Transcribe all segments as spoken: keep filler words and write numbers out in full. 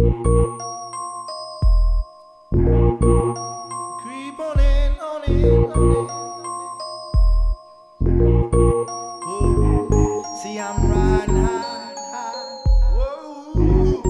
Creep on in, on in, on in. Whoa. See, I'm riding high, high. Whoa.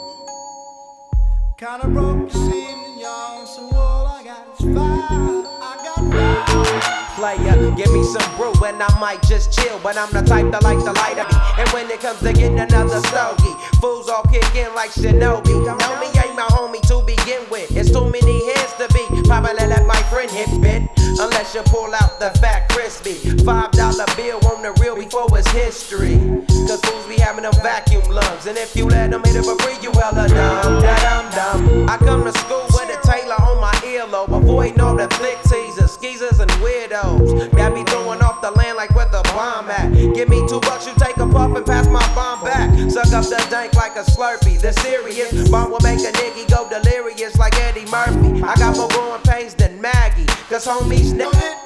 Kinda broke this evening, y'all. So all I got is fire. I got fire. Player, give me some brew and I might just chill. But I'm the type that like the light of me. And when it comes to getting another stogie, fools all kick in like Shinobi. Homie ain't my homie to begin with. It's too many hands to be. Probably let my friend hit bit. Unless you pull out the fat crispy five dollar bill on the real before it's history. Cause fools be having them vacuum lungs. And if you let them hit it for free, you hella dumb, da dum dum. I come to school with a Taylor on my earlobe. Avoiding all the thick teasers, skeezers and weirdos that be throwing off the land like where the bomb at. Give me two bucks, you take a puff and pass my bomb back. Suck up the dank like a Slurpee. The serious bomb will make a nigga go delirious like Eddie Murphy. I got more growing pains than Maggie. Cause homies know it.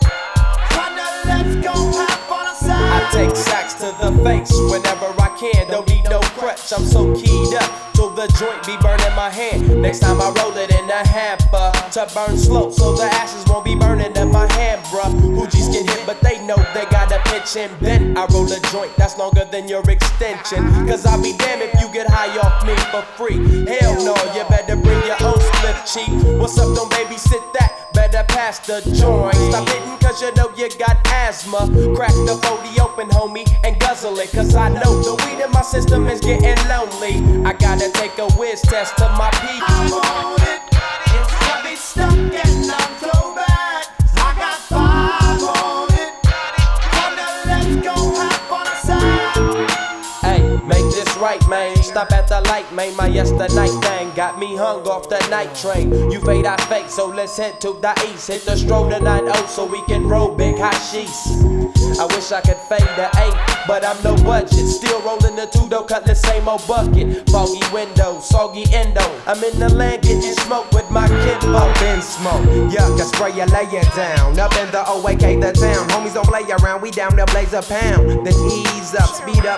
Let's go have fun outside. I take sacks to the face whenever I can. Don't need no crutch, I'm so keyed up till the joint be burning my hand. Next time I roll it in a hamper to burn slow, so the ashes won't be burning in my hand, bruh. Hoogies get hit, but they know they gotta pitch and bend. I roll a joint that's longer than your extension. Cause I'll be damned if you get high off me for free. Hell no, you better bring your own split cheek. What's up, don't babysit that? Better pass the joint. Stop hitting cause you know you got asthma. Crack the forty open, homie, and guzzle it. Cause I know the weed in my system is getting lonely. I gotta take a whiz test to my people. I'm on it. It's got me stuck and I'm so bad. I got five on it. Come now, let's go have fun outside. Hey, make this right, man. Stop at the light, man. My yesterday thing got me hung off the night train. You fade, I fake, so let's head to the east. Hit the stroll to nine oh so we can roll big hashish. I wish I could fade the eight, but I'm no budget. Still rolling the two though, cut the same old bucket. Foggy windows, soggy endo. I'm in the land getting smoke with my kinfolk. Up in smoke, yuck, I spray you, lay it down. Up in the O A K, the town. Homies don't play around, we down to blaze a pound. Then ease up, speed up.